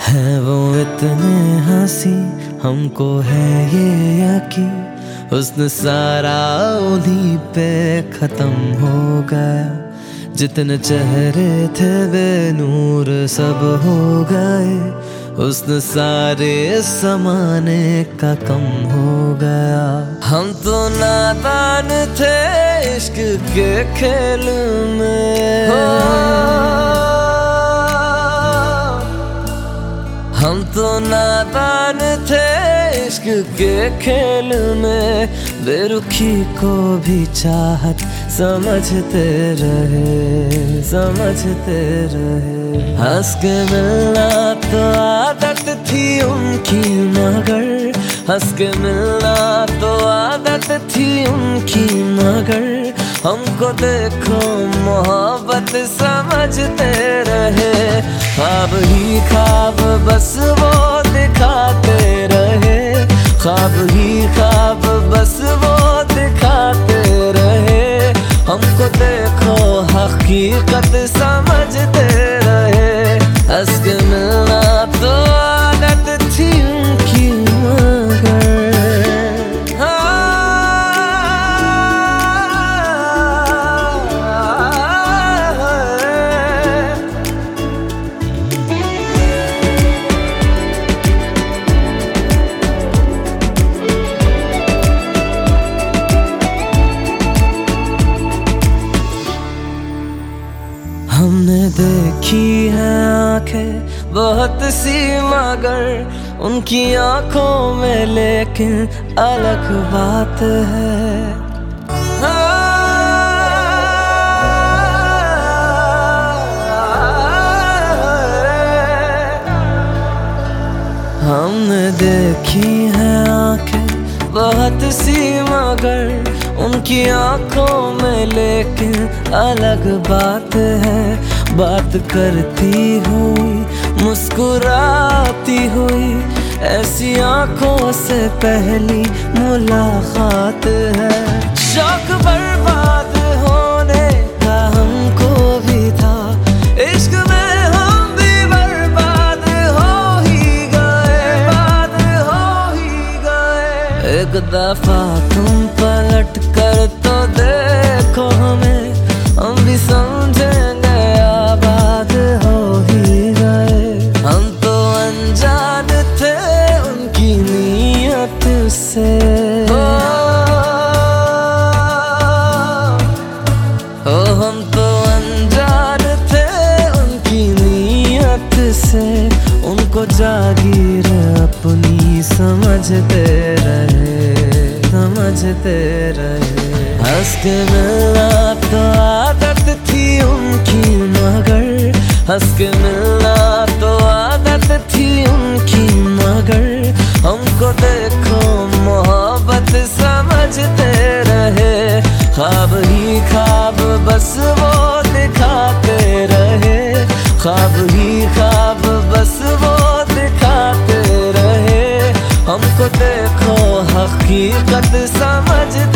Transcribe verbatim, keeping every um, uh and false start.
है वो इतने हंसी, हमको है ये यकीन, हुस्न सारा उन्हीं पे खत्म हो गया। जितने चेहरे थे बेनूर सब हो गए, हुस्न सारे ज़माने का कम हो गया। हम तो नादान थे इश्क के खेल में, हम तो नादान थे इश्क के खेल में। बेरुखी को भी चाहत समझते रहे, समझते रहे। हंस के मिलना तो आदत थी उनकी, मगर हंस के मिलना तो आदत थी उनकी, मगर हमको देखो मोहब्बत समझते रहे। ख्वाब ही ख्वाब बस वो दिखाते रहे, ख्वाब ही ख्वाब बस वो दिखाते रहे। हमको देखो हकीकत समझते रहे। हंस के मिलना तो आदत थी उनकी, मगर हमने देखी है आंखें बहुत सी, मगर उनकी आंखों में लेकिन अलग बात है। हमने देखी है आंखें बहुत सी, मगर उनकी आंखों में लेकिन अलग बात है। बात करती हुई मुस्कुराती हुई, ऐसी आंखों से पहली मुलाकात है। शौक बर्बाद होने का हमको भी था, इश्क में हम भी बर्बाद हो ही गए, बर्बाद हो ही गए। एक दफा तुम पलट कर तो देखो हमें, हम भी समझेंगे आबाद हो ही गए। हम तो अनजान थे उनकी नीयत से, ओ, ओ हम तो अनजान थे उनकी नीयत से। उनको जागीर अपनी समझते रहे, समझते रहे। हंस के मिलना तो आदत थी उनकी, मगर हंस के मिलना तो आदत थी उनकी, मगर हमको देखो मोहब्बत समझते रहे। ख्वाब ही ख्वाब बस वो दिखाते रहे, ख्वाब ही ख्वाब बस वो दिखाते रहे। हमको देखो हकीकत समझते